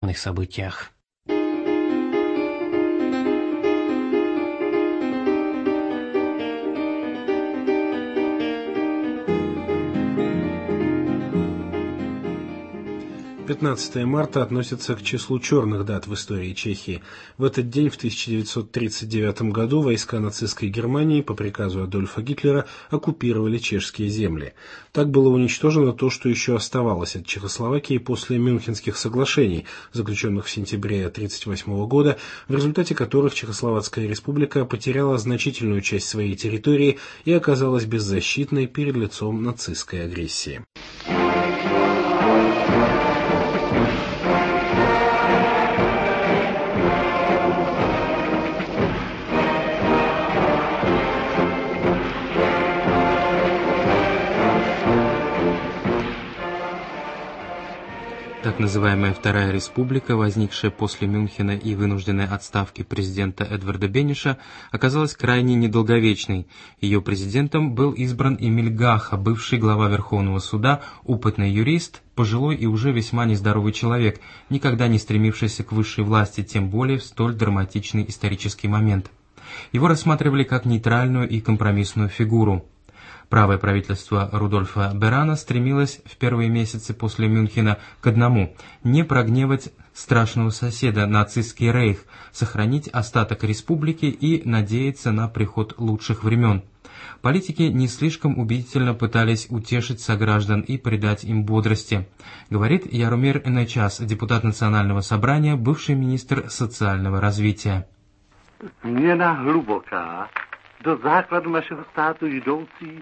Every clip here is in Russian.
событиях. 15 марта относится к числу черных дат в истории Чехии. В этот день, в 1939 году, войска нацистской Германии по приказу Адольфа Гитлера оккупировали чешские земли. Так было уничтожено то, что еще оставалось от Чехословакии после Мюнхенских соглашений, заключенных в сентябре 1938 года, в результате которых Чехословацкая республика потеряла значительную часть своей территории и оказалась беззащитной перед лицом нацистской агрессии. Так называемая Вторая Республика, возникшая после Мюнхена и вынужденной отставки президента Эдварда Бениша, оказалась крайне недолговечной. Ее президентом был избран Эмиль Гаха, бывший глава Верховного суда, опытный юрист, пожилой и уже весьма нездоровый человек, никогда не стремившийся к высшей власти, тем более в столь драматичный исторический момент. Его рассматривали как нейтральную и компромиссную фигуру. Правое правительство Рудольфа Берана стремилось в первые месяцы после Мюнхена к одному – не прогневать страшного соседа, нацистский рейх, сохранить остаток республики и надеяться на приход лучших времен. Политики не слишком убедительно пытались утешить сограждан и придать им бодрости, говорит Яромир Нечас, депутат Национального собрания, бывший министр социального развития. Змена глубокая, до základů našeho státu jdoucí.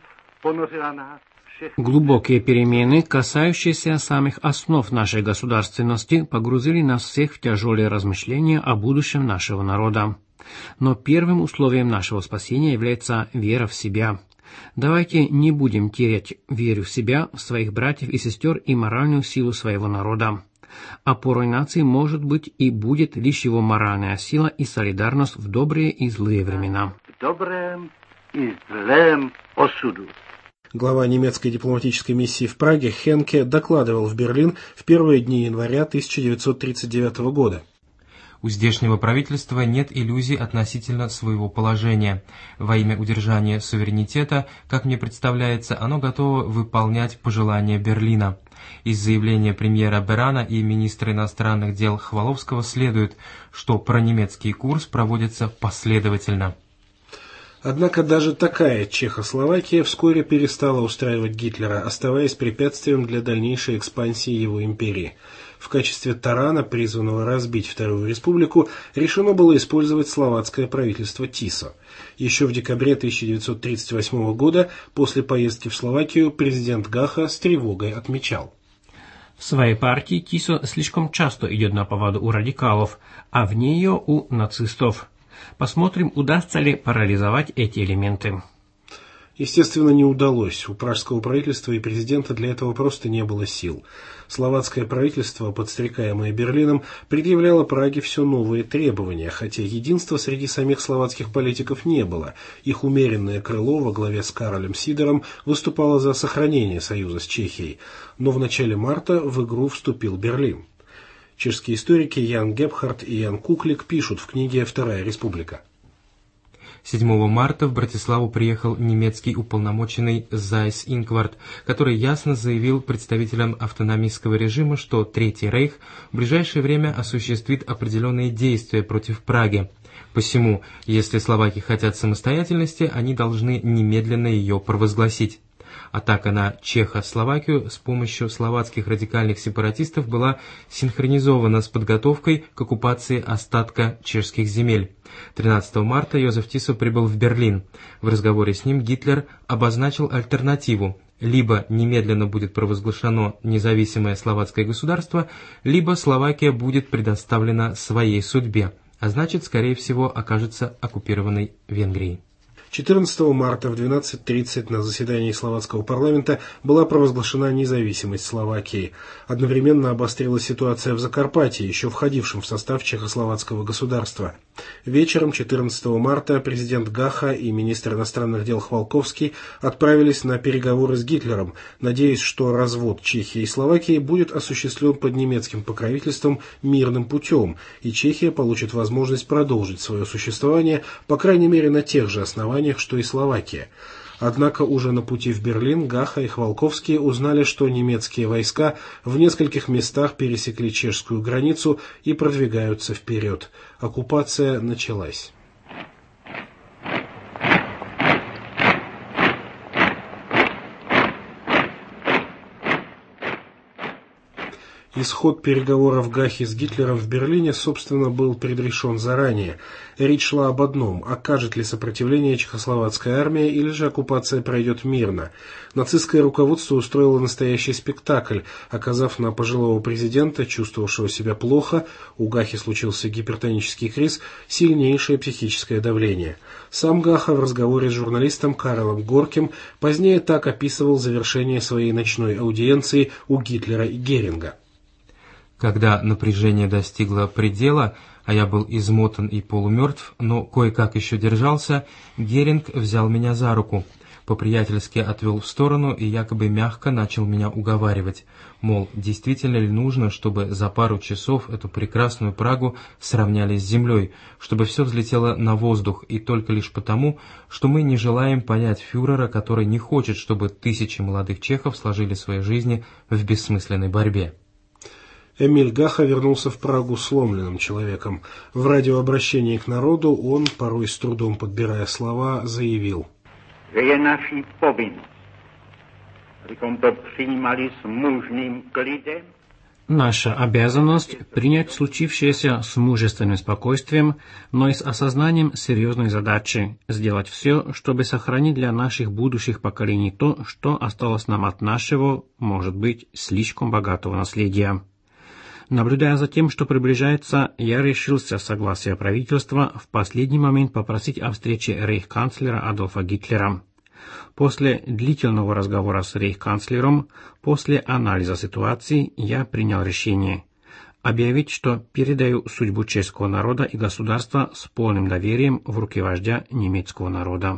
Глубокие перемены, касающиеся самых основ нашей государственности, погрузили нас всех в тяжелые размышления о будущем нашего народа. Но первым условием нашего спасения является вера в себя. Давайте не будем терять веру в себя, в своих братьев и сестер и моральную силу своего народа. Опорой нации может быть и будет лишь его моральная сила и солидарность в добрые и злые времена. В добром и злом осуду. Глава немецкой дипломатической миссии в Праге Хенке докладывал в Берлин в первые дни января 1939 года. У здешнего правительства нет иллюзий относительно своего положения. Во имя удержания суверенитета, как мне представляется, оно готово выполнять пожелания Берлина. Из заявления премьера Берана и министра иностранных дел Хваловского следует, что пронемецкий курс проводится последовательно. Однако даже такая Чехословакия вскоре перестала устраивать Гитлера, оставаясь препятствием для дальнейшей экспансии его империи. В качестве тарана, призванного разбить Вторую Республику, решено было использовать словацкое правительство Тисо. Еще в декабре 1938 года, после поездки в Словакию, президент Гаха с тревогой отмечал: в своей партии Тисо слишком часто идет на поводу у радикалов, а в нее у нацистов. Посмотрим, удастся ли парализовать эти элементы. Естественно, не удалось. У пражского правительства и президента для этого просто не было сил. Словацкое правительство, подстрекаемое Берлином, предъявляло Праге все новые требования, хотя единства среди самих словацких политиков не было. Их умеренное крыло во главе с Каролем Сидором выступало за сохранение союза с Чехией. Но в начале марта в игру вступил Берлин. Чешские историки Ян Гебхард и Ян Куклик пишут в книге «Вторая республика». 7 марта в Братиславу приехал немецкий уполномоченный Зайс Инкварт, который ясно заявил представителям автономистского режима, что Третий Рейх в ближайшее время осуществит определенные действия против Праги. Посему, если словаки хотят самостоятельности, они должны немедленно ее провозгласить. Атака на Чехословакию с помощью словацких радикальных сепаратистов была синхронизована с подготовкой к оккупации остатка чешских земель. 13 марта Йозеф Тисо прибыл в Берлин. В разговоре с ним Гитлер обозначил альтернативу. Либо немедленно будет провозглашено независимое словацкое государство, либо Словакия будет предоставлена своей судьбе, а значит, скорее всего, окажется оккупированной Венгрией. 14 марта в 12:30 на заседании словацкого парламента была провозглашена независимость Словакии. Одновременно обострилась ситуация в Закарпатье, еще входившем в состав чехословацкого государства. Вечером 14 марта президент Гаха и министр иностранных дел Хвалковский отправились на переговоры с Гитлером, надеясь, что развод Чехии и Словакии будет осуществлен под немецким покровительством мирным путем, и Чехия получит возможность продолжить свое существование, по крайней мере, на тех же основаниях, что и Словакия. Однако уже на пути в Берлин Гаха и Хвалковский узнали, что немецкие войска в нескольких местах пересекли чешскую границу и продвигаются вперед. Оккупация началась. Исход переговоров Гахи с Гитлером в Берлине, собственно, был предрешен заранее. Речь шла об одном: окажет ли сопротивление чехословацкая армия или же оккупация пройдет мирно. Нацистское руководство устроило настоящий спектакль, оказав на пожилого президента, чувствовавшего себя плохо, у Гахи случился гипертонический криз, сильнейшее психическое давление. Сам Гаха в разговоре с журналистом Карлом Горким позднее так описывал завершение своей ночной аудиенции у Гитлера и Геринга. Когда напряжение достигло предела, а я был измотан и полумертв, но кое-как еще держался, Геринг взял меня за руку, по-приятельски отвел в сторону и якобы мягко начал меня уговаривать, мол, действительно ли нужно, чтобы за пару часов эту прекрасную Прагу сравняли с землей, чтобы все взлетело на воздух, и только лишь потому, что мы не желаем понять фюрера, который не хочет, чтобы тысячи молодых чехов сложили свои жизни в бессмысленной борьбе. Эмиль Гаха вернулся в Прагу сломленным человеком. В радиообращении к народу он, порой с трудом подбирая слова, заявил: «Наша обязанность принять случившееся с мужественным спокойствием, но и с осознанием серьезной задачи – сделать все, чтобы сохранить для наших будущих поколений то, что осталось нам от нашего, может быть, слишком богатого наследия». Наблюдая за тем, что приближается, я решился, согласия правительства, в последний момент попросить о встрече рейхканцлера Адольфа Гитлера. После длительного разговора с рейхканцлером, после анализа ситуации, я принял решение объявить, что передаю судьбу чешского народа и государства с полным доверием в руки вождя немецкого народа.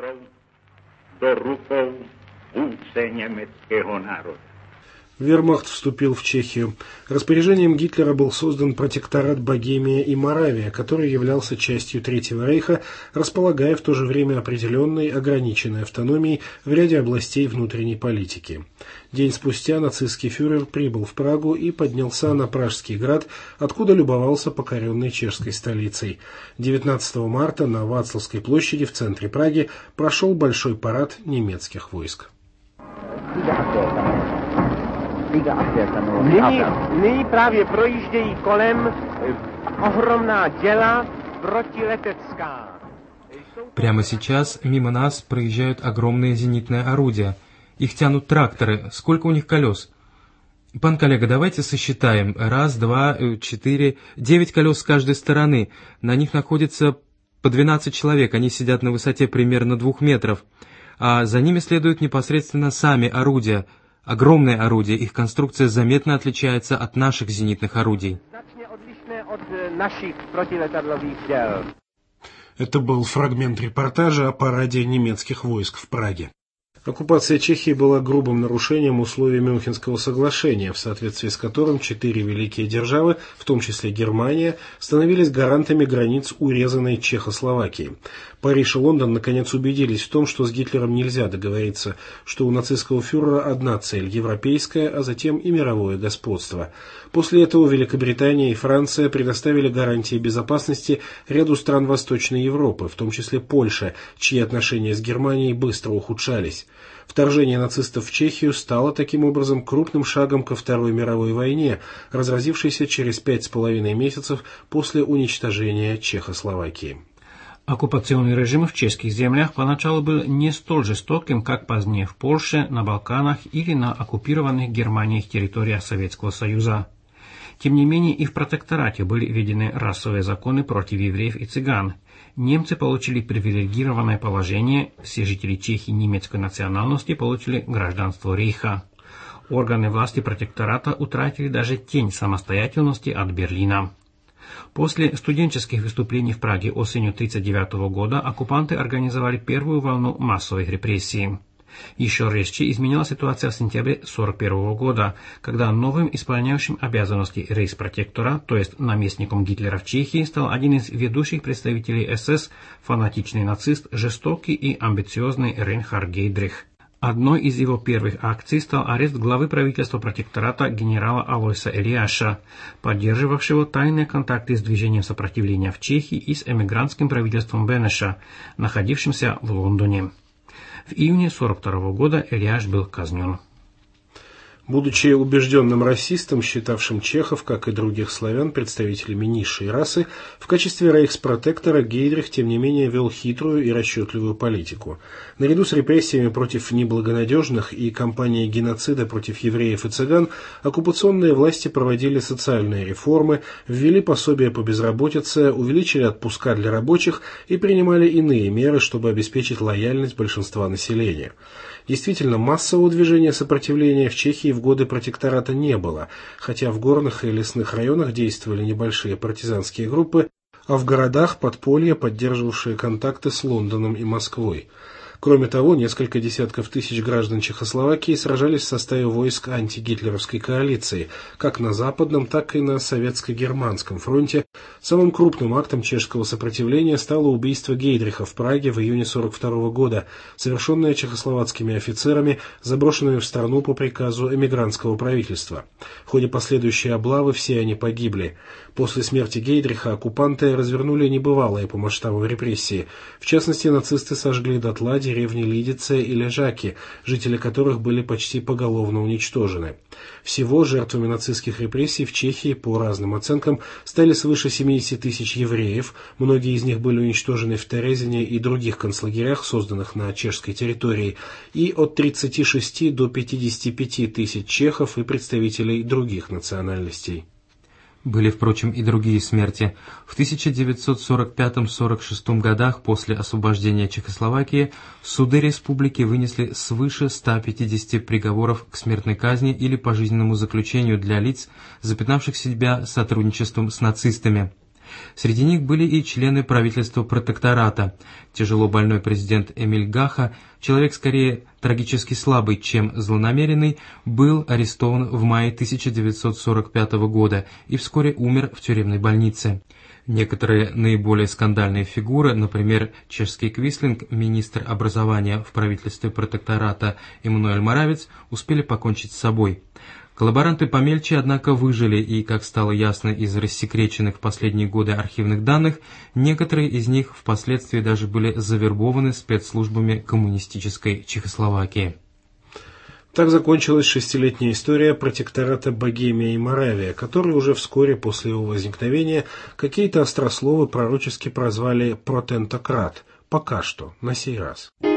Вермахт вступил в Чехию. Распоряжением Гитлера был создан протекторат Богемия и Моравия, который являлся частью Третьего рейха, располагая в то же время определенной ограниченной автономией в ряде областей внутренней политики. День спустя нацистский фюрер прибыл в Прагу и поднялся на Пражский град, откуда любовался покоренной чешской столицей. 19 марта на Вацлавской площади в центре Праги прошел большой парад немецких войск. Nyní právě projíždějí kolem ohromná děla protiletecká. Прямо сейчас мимо нас проезжают огромные зенитные орудия. Их тянут тракторы. Сколько у них колес? Пан коллега, давайте сосчитаем. 1, 2, 4, 9 колес с каждой стороны. На них находится по 12 человек. Они сидят на высоте примерно 2 метров. А за ними следуют непосредственно сами орудия. Огромные орудия, их конструкция заметно отличается от наших зенитных орудий. Это был фрагмент репортажа о параде немецких войск в Праге. Оккупация Чехии была грубым нарушением условий Мюнхенского соглашения, в соответствии с которым 4 великие державы, в том числе Германия, становились гарантами границ урезанной Чехословакии. Париж и Лондон наконец убедились в том, что с Гитлером нельзя договориться, что у нацистского фюрера одна цель – европейская, а затем и мировое господство. После этого Великобритания и Франция предоставили гарантии безопасности ряду стран Восточной Европы, в том числе Польше, чьи отношения с Германией быстро ухудшались. Вторжение нацистов в Чехию стало таким образом крупным шагом ко Второй мировой войне, разразившейся через 5,5 месяцев после уничтожения Чехословакии. Оккупационный режим в чешских землях поначалу был не столь жестоким, как позднее в Польше, на Балканах или на оккупированных Германией территориях Советского Союза. Тем не менее, и в протекторате были введены расовые законы против евреев и цыган. Немцы получили привилегированное положение, все жители Чехии немецкой национальности получили гражданство Рейха. Органы власти протектората утратили даже тень самостоятельности от Берлина. После студенческих выступлений в Праге осенью 1939 года оккупанты организовали первую волну массовых репрессий. Еще резче изменилась ситуация в сентябре 1941 года, когда новым исполняющим обязанности рейхспротектора, то есть наместником Гитлера в Чехии, стал один из ведущих представителей СС, фанатичный нацист, жестокий и амбициозный Рейнхард Гейдрих. Одной из его первых акций стал арест главы правительства протектората генерала Алойса Элиаша, поддерживавшего тайные контакты с движением сопротивления в Чехии и с эмигрантским правительством Бенеша, находившимся в Лондоне. В июне 1942 года Элиаш был казнен. Будучи убежденным расистом, считавшим чехов, как и других славян, представителями низшей расы, в качестве рейхспротектора Гейдрих, тем не менее, вел хитрую и расчетливую политику. Наряду с репрессиями против неблагонадежных и кампанией геноцида против евреев и цыган, оккупационные власти проводили социальные реформы, ввели пособия по безработице, увеличили отпуска для рабочих и принимали иные меры, чтобы обеспечить лояльность большинства населения. Действительно, массового движения сопротивления в Чехии в годы протектората не было, хотя в горных и лесных районах действовали небольшие партизанские группы, а в городах подполья, поддерживавшие контакты с Лондоном и Москвой. Кроме того, несколько десятков тысяч граждан Чехословакии сражались в составе войск антигитлеровской коалиции, как на Западном, так и на Советско-Германском фронте. Самым крупным актом чешского сопротивления стало убийство Гейдриха в Праге в июне 1942 года, совершенное чехословацкими офицерами, заброшенными в страну по приказу эмигрантского правительства. В ходе последующей облавы все они погибли. После смерти Гейдриха оккупанты развернули небывалые по масштабам репрессии. В частности, нацисты сожгли дотла деревни Лидице и Лежаки, жители которых были почти поголовно уничтожены. Всего жертвами нацистских репрессий в Чехии, по разным оценкам, стали свыше 70 тысяч евреев, многие из них были уничтожены в Терезине и других концлагерях, созданных на чешской территории, и от 36 до 55 тысяч чехов и представителей других национальностей. Были, впрочем, и другие смерти. В 1945-46 годах, после освобождения Чехословакии, суды республики вынесли свыше 150 приговоров к смертной казни или пожизненному заключению для лиц, запятнавших себя сотрудничеством с нацистами. Среди них были и члены правительства протектората. Тяжело больной президент Эмиль Гаха, человек скорее трагически слабый, чем злонамеренный, был арестован в мае 1945 года и вскоре умер в тюремной больнице. Некоторые наиболее скандальные фигуры, например, чешский Квислинг, министр образования в правительстве протектората Эммануэль Моравец, успели покончить с собой. Коллаборанты помельче, однако, выжили, и, как стало ясно из рассекреченных в последние годы архивных данных, некоторые из них впоследствии даже были завербованы спецслужбами коммунистической Чехословакии. Так закончилась шестилетняя история протектората Богемия и Моравия, который уже вскоре после его возникновения какие-то острословы пророчески прозвали «протентократ», пока что, на сей раз.